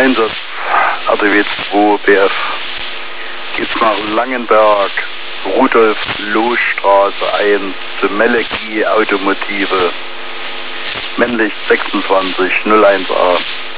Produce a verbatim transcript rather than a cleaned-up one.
Einsatz R T W zwei B F. Geht's nach Langenberg, Rudolf-Loh-Straße eins zu Melegie Automotive. Männlich sechsundzwanzig null eins A.